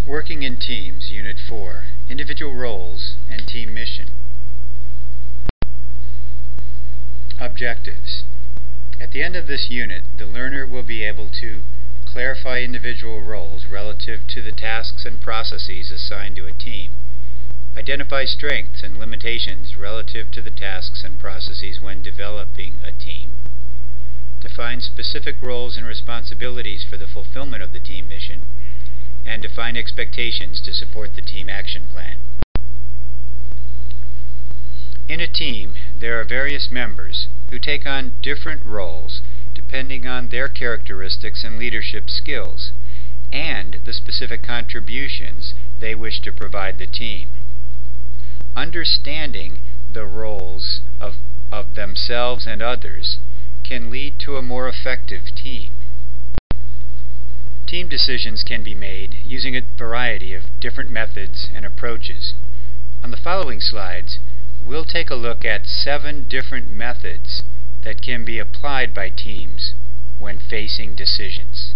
Working in Teams, Unit 4, Individual Roles and Team Mission. Objectives. At the end of this unit, the learner will be able to clarify individual roles relative to the tasks and processes assigned to a team, identify strengths and limitations relative to the tasks and processes when developing a team, define specific roles and responsibilities for the fulfillment of the team mission, and define expectations to support the team action plan. In a team, there are various members who take on different roles depending on their characteristics and leadership skills, and the specific contributions they wish to provide the team. Understanding the roles of themselves and others can lead to a more effective team. Team decisions can be made using a variety of different methods and approaches. On the following slides, we'll take a look at 7 different methods that can be applied by teams when facing decisions.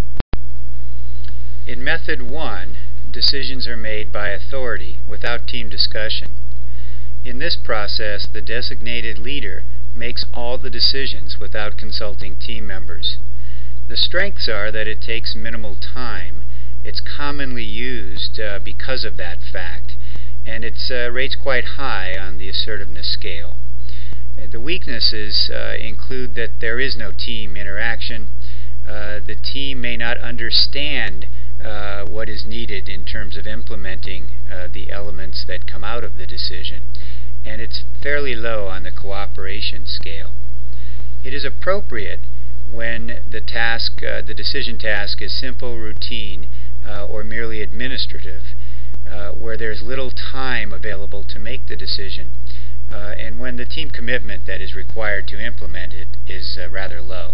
In Method 1, decisions are made by authority without team discussion. In this process, the designated leader makes all the decisions without consulting team members. The strengths are that it takes minimal time, it's commonly used because of that fact, and its rates quite high on the assertiveness scale. The weaknesses include that there is no team interaction. The team may not understand what is needed in terms of implementing the elements that come out of the decision, and it's fairly low on the cooperation scale. It is appropriate when the decision task is simple, routine, or merely administrative, where there's little time available to make the decision, and when the team commitment that is required to implement it is rather low.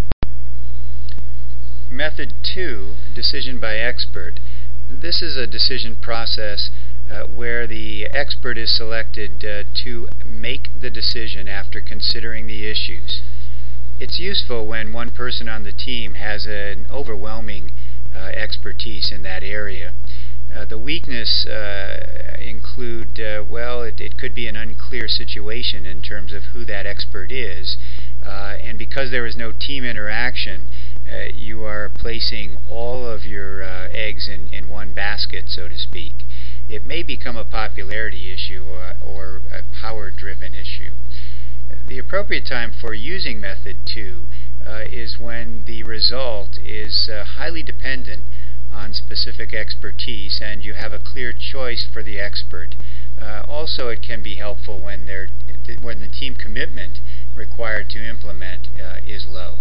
Method 2, decision by expert. This is a decision process where the expert is selected to make the decision after considering the issues. It's useful when one person on the team has an overwhelming expertise in that area. The weakness include, it could be an unclear situation in terms of who that expert is, and because there is no team interaction, you are placing all of your eggs in one basket, so to speak. It may become a popularity issue or a power-driven issue. The appropriate time for using Method 2 is when the result is highly dependent on specific expertise and you have a clear choice for the expert. Also, it can be helpful when the team commitment required to implement is low.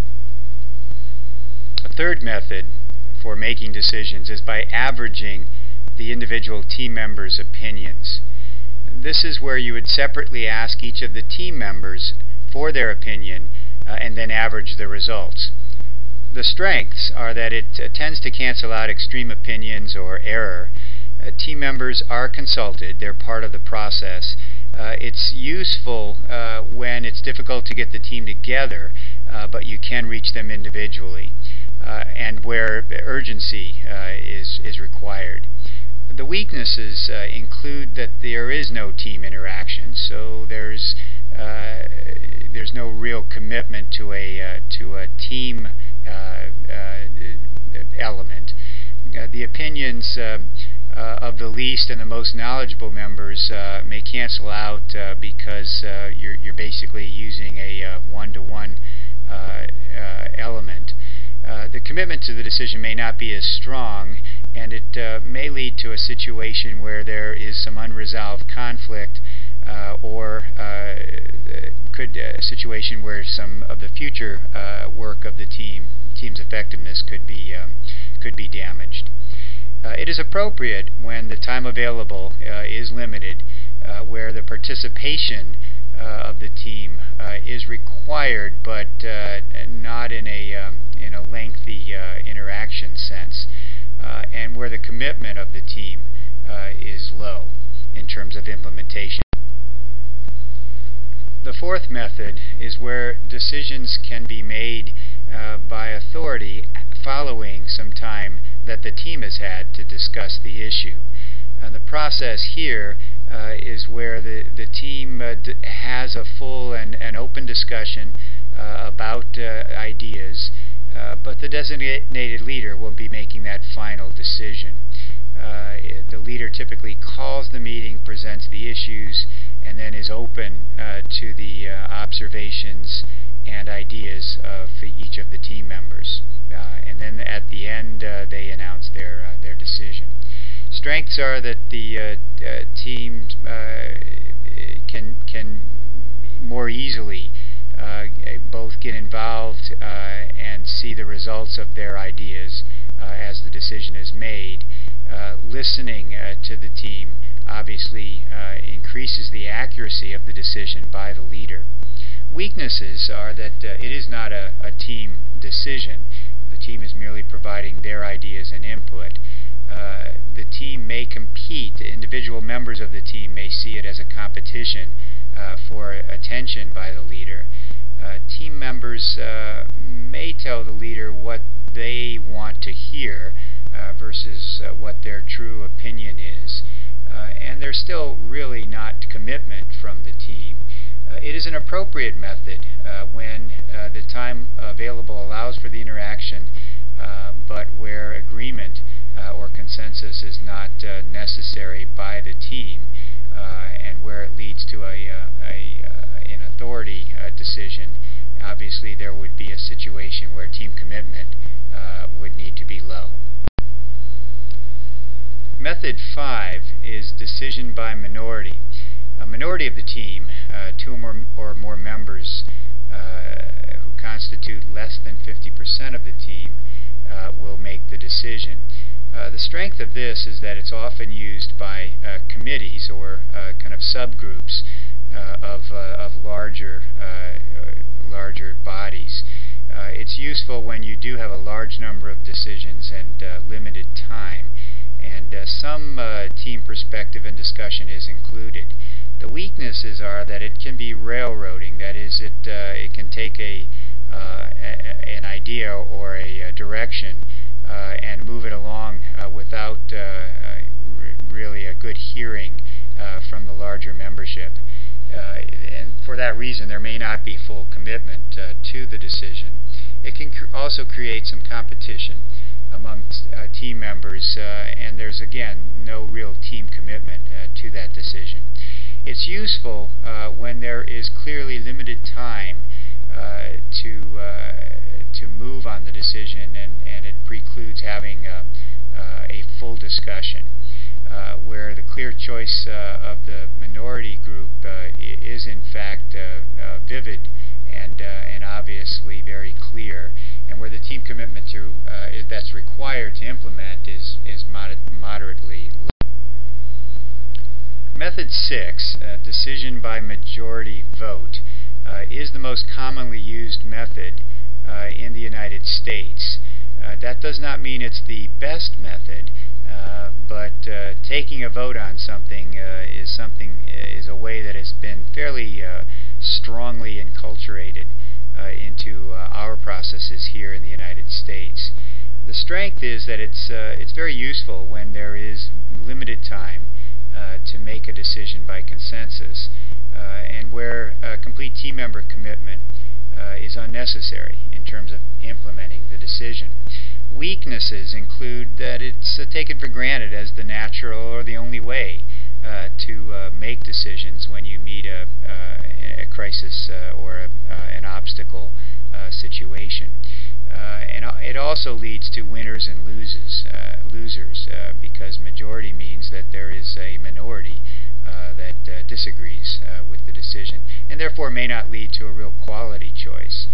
A third method for making decisions is by averaging the individual team members' opinions. This is where you would separately ask each of the team members for their opinion and then average the results. The strengths are that it tends to cancel out extreme opinions or error. Team members are consulted, they're part of the process. It's useful when it's difficult to get the team together, but you can reach them individually, and where urgency is required. The weaknesses include that there is no team interaction, so there's no real commitment to a team element. The opinions of the least and the most knowledgeable members may cancel out because you're basically using a one-to-one element. The commitment to the decision may not be as strong, and it may lead to a situation where there is some unresolved conflict, or a situation where some of the future work of the team's effectiveness could be damaged. It is appropriate when the time available is limited, where the participation of the team is required, but not in a lengthy interaction sense, and where the commitment of the team is low in terms of implementation. The fourth method is where decisions can be made by authority following some time that the team has had to discuss the issue. The process here is where the team has a full and open discussion about ideas, but the designated leader will be making that final decision. The leader typically calls the meeting, presents the issues, and then is open to the observations and ideas of each of the team members. And then at the end, they announce their decision. Strengths are that the team can more easily both get involved and see the results of their ideas as the decision is made. Listening to the team obviously increases the accuracy of the decision by the leader. Weaknesses are that it is not a team decision. The team is merely providing their ideas and input. The team may compete. Individual members of the team may see it as a competition for attention by the leader. Team members may tell the leader what they want to hear versus what their true opinion is. And there's still really not commitment from the team. It is an appropriate method when the time available allows for the interaction, but where agreement or consensus is not necessary by the team, and where it leads to an authority decision. Obviously, there would be a situation where team commitment would need to be low. Method 5 is decision by minority. A minority of the team, two or more members who constitute less than 50% of the team, will make the decision. The strength of this is that it's often used by committees or kind of subgroups of larger bodies. It's useful when you do have a large number of decisions and limited time, and some team perspective and discussion is included. The weaknesses are that it can be railroading. That is, it can take an idea or a direction and move it along without really a good hearing from the larger membership. And for that reason, there may not be full commitment to the decision. It can also create some competition among team members, and there's again no real team commitment to that decision. It's useful when there is clearly limited time to move on the decision, and it precludes having a full discussion. Where the clear choice of the minority group is in fact vivid and obviously very clear, and where the team commitment that's required to implement is moderately low. Method 6, decision by majority vote, is the most commonly used method in the United States. That does not mean it's the best method, but taking a vote on something is a way that has been fairly strongly enculturated into our processes here in the United States. The strength is that it's very useful when there is limited time to make a decision by consensus, and where complete team member commitment is unnecessary in terms of implementing the decision. Weaknesses include that it's taken for granted as the natural or the only way to make decisions when you meet a crisis or an obstacle situation. And it also leads to winners and losers, because majority means that there is a minority that disagrees with the decision, and therefore may not lead to a real quality choice.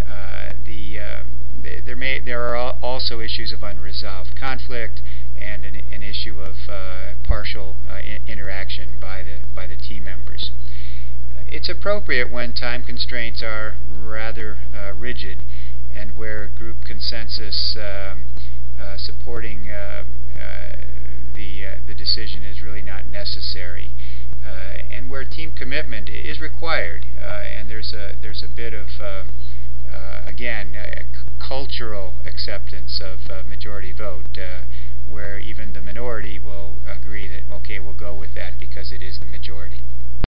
There are also issues of unresolved conflict and an issue of partial interaction by the team members. It's appropriate when time constraints are rather rigid, and where group consensus supporting the decision is really not necessary, and where team commitment is required, and there's a bit of again cultural acceptance of majority vote, where even the minority will agree that, okay, we'll go with that because it is the majority.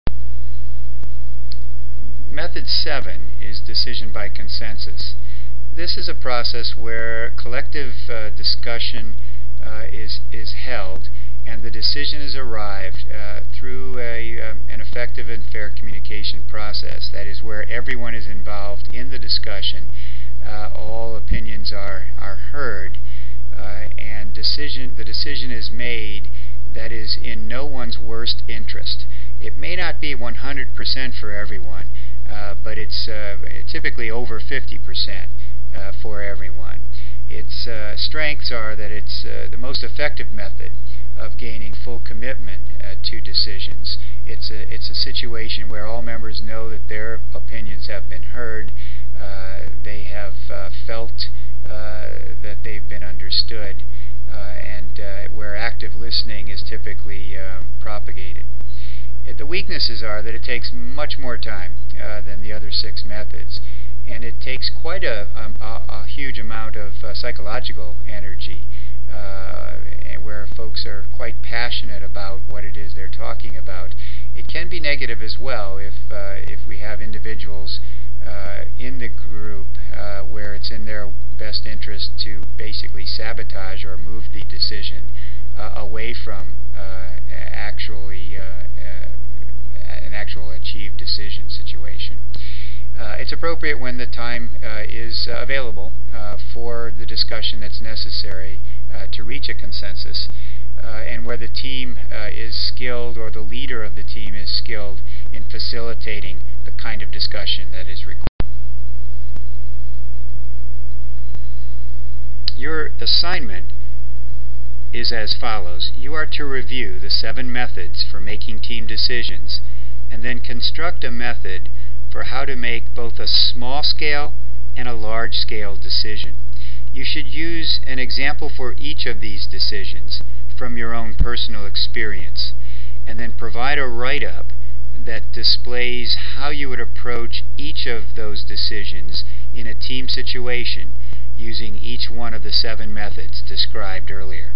Method 7 is decision by consensus. This is a process where collective discussion is held and the decision is arrived through an effective and fair communication process. That is where everyone is involved in the discussion, all opinions are heard, and the decision is made that is in no one's worst interest. It may not be 100% for everyone, but it's typically over 50% for everyone. Its strengths are that it's the most effective method of gaining full commitment to decisions. It's a situation where all members know that their opinions have been heard. They have felt that they've been understood, and where active listening is typically propagated. The weaknesses are that it takes much more time than the other 6 methods, and it takes quite a huge amount of psychological energy, where folks are quite passionate about what it is they're talking about. It can be negative as well if we have individuals in the group where it's in their best interest to basically sabotage or move the decision away from an actual achieved decision situation. It's appropriate when the time is available for the discussion that's necessary to reach a consensus, and where the team is skilled, or the leader of the team is skilled in facilitating the kind of discussion that is required. Your assignment is as follows. You are to review the 7 methods for making team decisions, and then construct a method for how to make both a small-scale and a large-scale decision. You should use an example for each of these decisions from your own personal experience, and then provide a write-up that displays how you would approach each of those decisions in a team situation using each one of the 7 methods described earlier.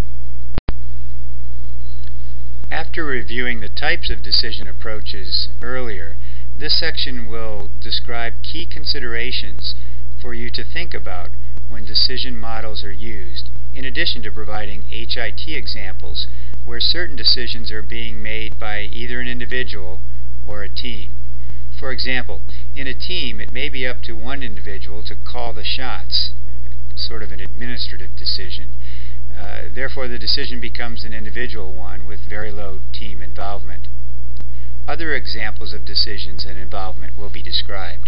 After reviewing the types of decision approaches earlier, this section will describe key considerations for you to think about when decision models are used, in addition to providing HIT examples where certain decisions are being made by either an individual or a team. For example, in a team, it may be up to one individual to call the shots, sort of an administrative decision. Therefore, the decision becomes an individual one with very low team involvement. Other examples of decisions and involvement will be described.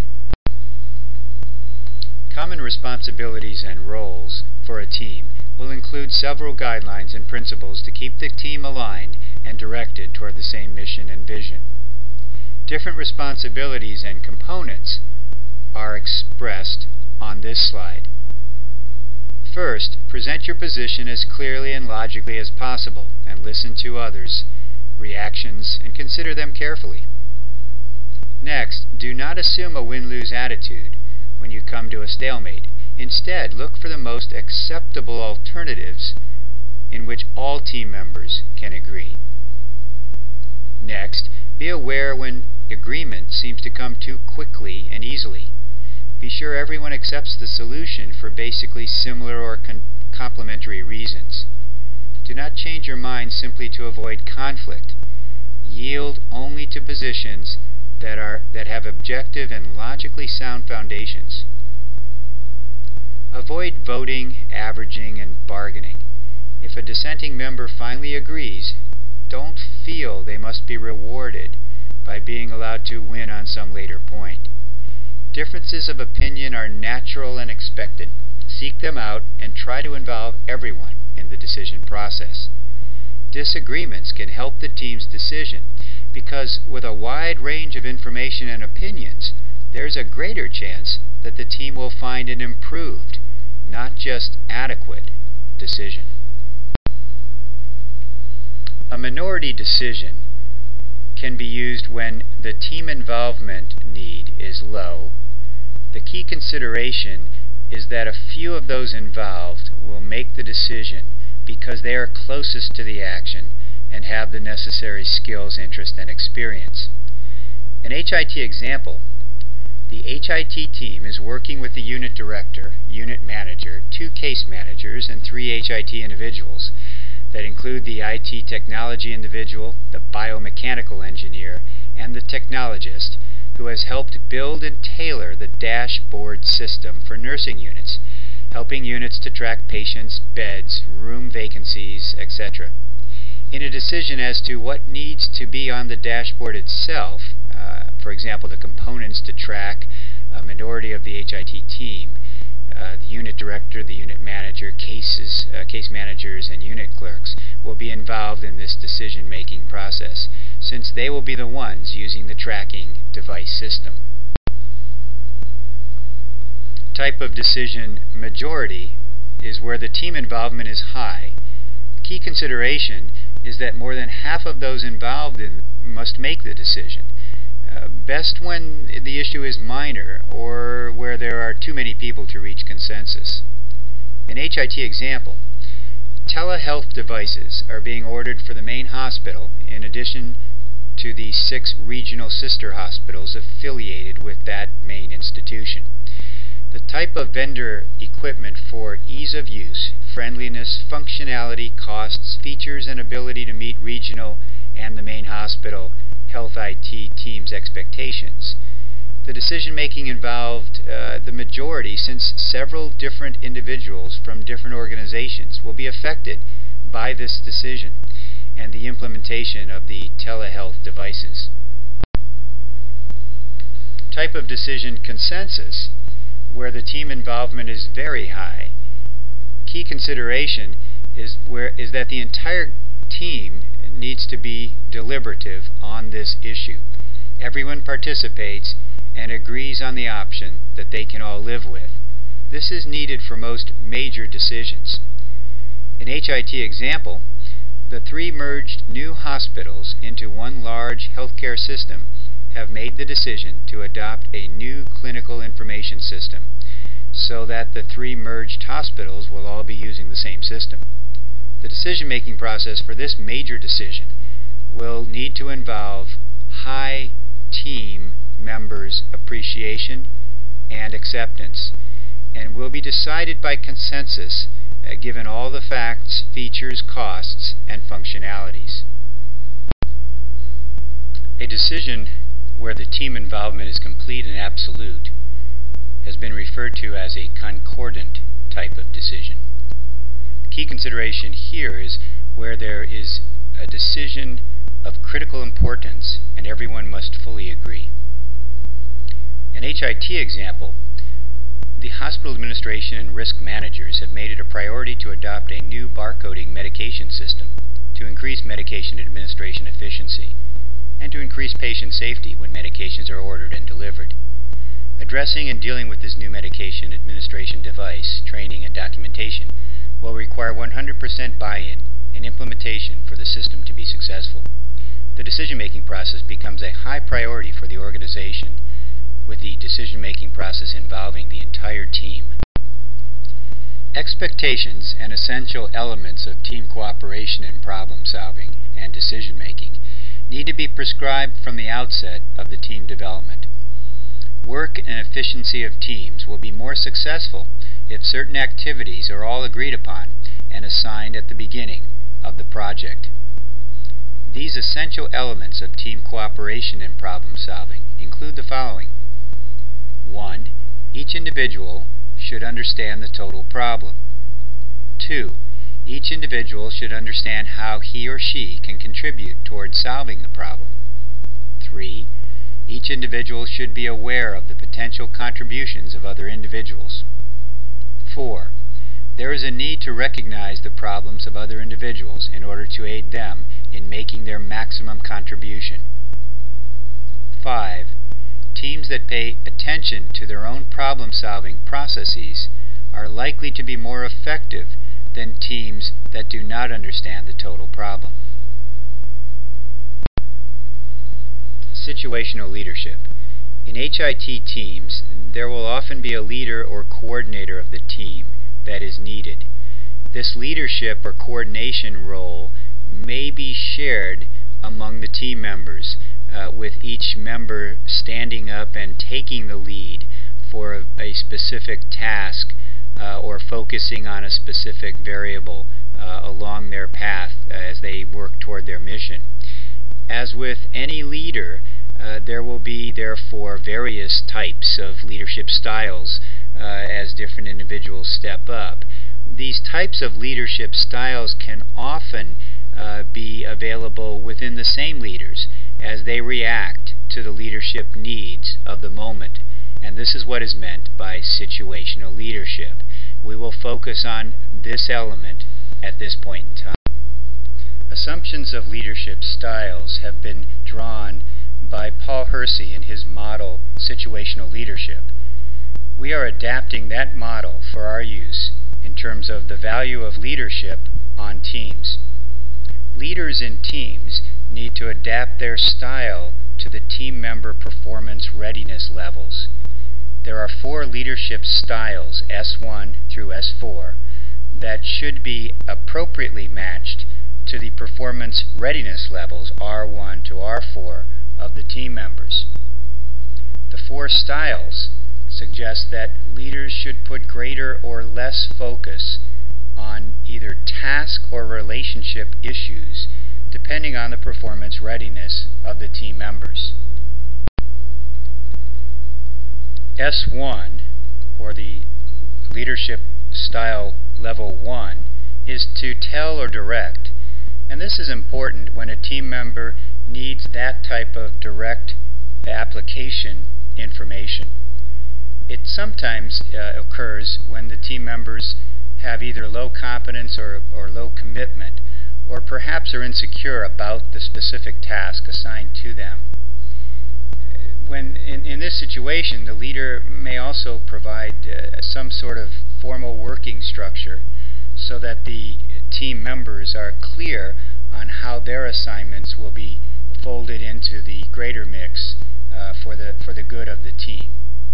Common responsibilities and roles for a team will include several guidelines and principles to keep the team aligned and directed toward the same mission and vision. Different responsibilities and components are expressed on this slide. First, present your position as clearly and logically as possible, and listen to others' reactions and consider them carefully. Next, do not assume a win-lose attitude when you come to a stalemate. Instead, look for the most acceptable alternatives in which all team members can agree. Next, be aware when agreement seems to come too quickly and easily. Be sure everyone accepts the solution for basically similar or complementary reasons. Do not change your mind simply to avoid conflict. Yield only to positions that have objective and logically sound foundations. Avoid voting, averaging, and bargaining. If a dissenting member finally agrees, don't feel they must be rewarded by being allowed to win on some later point. Differences of opinion are natural and expected. Seek them out and try to involve everyone in the decision process. Disagreements can help the team's decision because with a wide range of information and opinions, there's a greater chance that the team will find an improved, not just adequate, decision. A minority decision can be used when the team involvement need is low. The key consideration is that a few of those involved will make the decision because they are closest to the action and have the necessary skills, interest, and experience. An HIT example: the HIT team is working with the unit director, unit manager, 2 case managers, and 3 HIT individuals that include the IT technology individual, the biomechanical engineer, and the technologist, who has helped build and tailor the dashboard system for nursing units, helping units to track patients, beds, room vacancies, etc. In a decision as to what needs to be on the dashboard itself, for example, the components to track a minority of the HIT team, the unit director, the unit manager, case managers, and unit clerks will be involved in this decision-making process, since they will be the ones using the tracking device system. Type of decision majority is where the team involvement is high. Key consideration is that more than half of those involved must make the decision. Best when the issue is minor or where there are too many people to reach consensus. An HIT example: telehealth devices are being ordered for the main hospital in addition to the 6 regional sister hospitals affiliated with that main institution. The type of vendor equipment for ease of use, friendliness, functionality, costs, features, and ability to meet regional and the main hospital health IT team's expectations. The decision-making involved the majority, since several different individuals from different organizations will be affected by this decision and the implementation of the telehealth devices. Type of decision consensus, where the team involvement is very high. Key consideration is that the entire team needs to be deliberative on this issue. Everyone participates and agrees on the option that they can all live with. This is needed for most major decisions. In HIT example, the 3 merged new hospitals into one large healthcare system have made the decision to adopt a new clinical information system so that the 3 merged hospitals will all be using the same system. The decision-making process for this major decision will need to involve high team members' appreciation and acceptance, and will be decided by consensus given all the facts, features, costs, and functionalities. A decision where the team involvement is complete and absolute has been referred to as a concordant type of decision. Key consideration here is where there is a decision of critical importance and everyone must fully agree. An HIT example: the hospital administration and risk managers have made it a priority to adopt a new barcoding medication system to increase medication administration efficiency and to increase patient safety when medications are ordered and delivered. Addressing and dealing with this new medication administration device, training, and documentation will require 100% buy-in and implementation for the system to be successful. The decision-making process becomes a high priority for the organization, with the decision-making process involving the entire team. Expectations and essential elements of team cooperation in problem-solving and decision-making need to be prescribed from the outset of the team development. Work and efficiency of teams will be more successful if certain activities are all agreed upon and assigned at the beginning of the project. These essential elements of team cooperation in problem solving include the following. 1. Each individual should understand the total problem. 2. Each individual should understand how he or she can contribute towards solving the problem. 3. Each individual should be aware of the potential contributions of other individuals. 4. There is a need to recognize the problems of other individuals in order to aid them in making their maximum contribution. 5. Teams that pay attention to their own problem-solving processes are likely to be more effective than teams that do not understand the total problem. Situational leadership. In HIT teams, there will often be a leader or coordinator of the team that is needed. This leadership or coordination role may be shared among the team members, with each member standing up and taking the lead for a specific task or focusing on a specific variable along their path as they work toward their mission. As with any leader, there will be therefore various types of leadership styles as different individuals step up. These types of leadership styles can often be available within the same leaders as they react to the leadership needs of the moment. And this is what is meant by situational leadership. We will focus on this element at this point in time. Assumptions of leadership styles have been drawn by Paul Hersey in his model, Situational Leadership. We are adapting that model for our use in terms of the value of leadership on teams. Leaders in teams need to adapt their style to the team member performance readiness levels. There are 4 leadership styles, S1 through S4, that should be appropriately matched to the performance readiness levels, R1 to R4, of the team members. The 4 styles suggest that leaders should put greater or less focus on either task or relationship issues depending on the performance readiness of the team members. S1, or the leadership style level 1, is to tell or direct, and this is important when a team member needs that type of direct application information. It sometimes occurs when the team members have either low competence or low commitment, or perhaps are insecure about the specific task assigned to them. When in this situation, the leader may also provide some sort of formal working structure so that the team members are clear on how their assignments will be folded into the greater mix for the good of the team.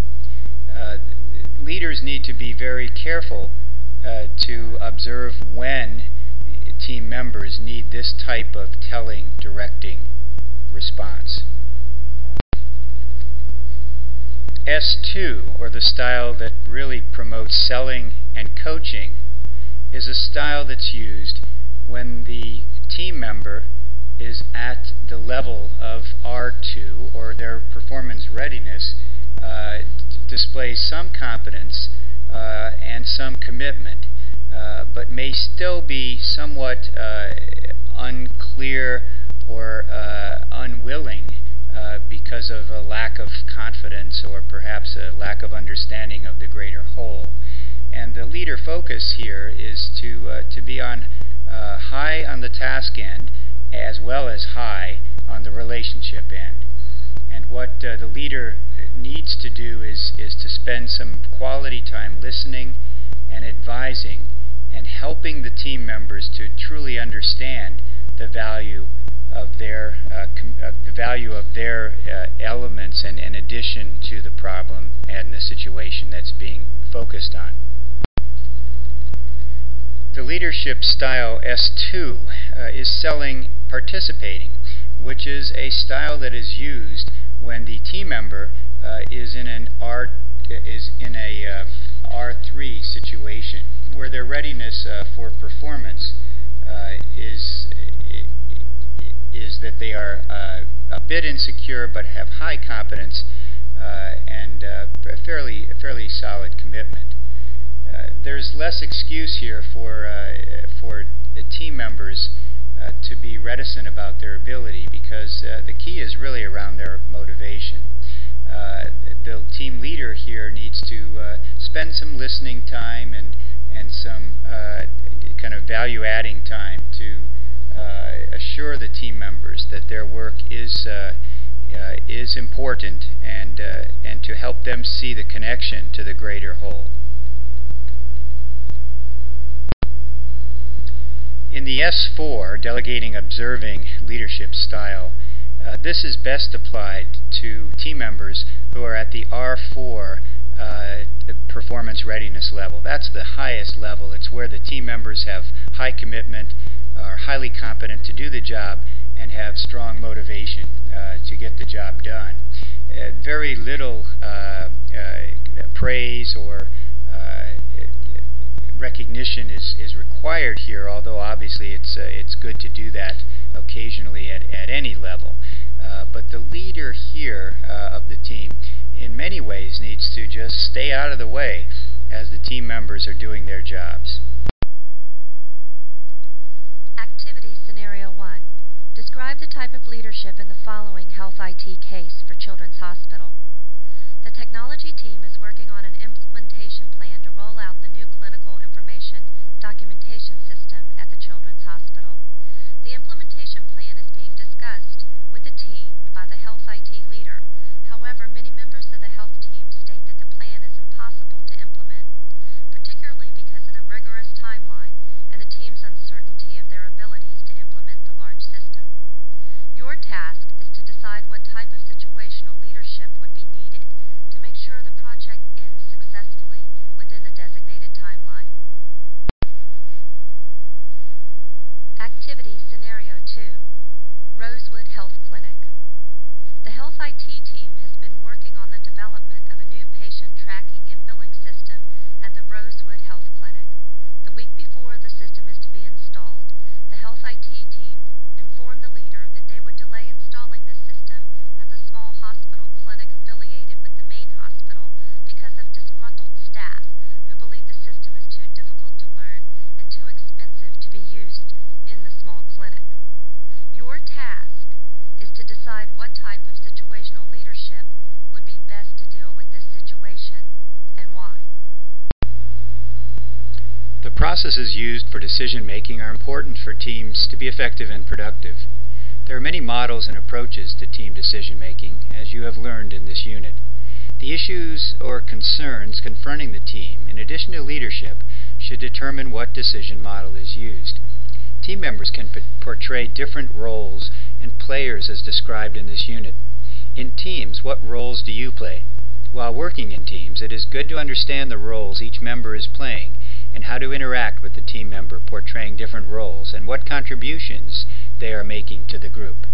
Leaders need to be very careful to observe when team members need this type of telling, directing response. S2, or the style that really promotes selling and coaching, is a style that's used when the team member is at the level of R2, or their performance readiness displays some competence and some commitment, but may still be somewhat unclear or unwilling because of a lack of confidence or perhaps a lack of understanding of the greater whole. And the leader focus here is to be on high on the task end as well as high on the relationship end. And what the leader needs to do is to spend some quality time listening and advising and helping the team members to truly understand the value of their elements and in addition to the problem and the situation that's being focused on. The leadership style S2 is selling participating, which is a style that is used when the team member is in a R3 situation, where their readiness for performance is that they are a bit insecure but have high competence and a fairly solid commitment. There's less excuse here for the team members to be reticent about their ability, because the key is really around their motivation. The team leader here needs to spend some listening time and some kind of value-adding time to assure the team members that their work is important and to help them see the connection to the greater whole. In the S4, delegating observing leadership style, This is best applied to team members who are at the R4 performance readiness level. That's the highest level. It's where the team members have high commitment, are highly competent to do the job, and have strong motivation to get the job done. Very little praise or recognition is required here, although obviously it's good to do that occasionally at any level. But the leader here of the team in many ways needs to just stay out of the way as the team members are doing their jobs. Activity Scenario 1. Describe the type of leadership in the following health IT case for Children's Hospital. The technology team is working on an implementation plan to roll out the new clinical information documentation system at the Children's Hospital. The implementation plan is being discussed with the team by the health IT leader. However, many members of the health team state that the plan is impossible to implement, particularly because of the rigorous timeline and the team's uncertainty of their abilities to implement the large system. Your task is to decide what type of situational leadership would be needed to make sure the project ends successfully within the designated timeline. Activity Scenario 2. Rosewood Health Clinic. The health IT team has been working on the development of a new patient tracking and billing system at the Rosewood Health Clinic. The week before the system is to be installed, the health IT team informed the leader that they would delay installing this system at the small hospital clinic affiliated with the main hospital because of disgruntled staff who believe the system is too difficult to learn and too expensive to be used in the small clinic. Your task is to decide what type of situational leadership would be best to deal with this situation and why. The processes used for decision making are important for teams to be effective and productive. There are many models and approaches to team decision making, as you have learned in this unit. The issues or concerns confronting the team, in addition to leadership, should determine what decision model is used. Team members can portray different roles and players as described in this unit. In teams, what roles do you play? While working in teams, it is good to understand the roles each member is playing and how to interact with the team member portraying different roles and what contributions they are making to the group.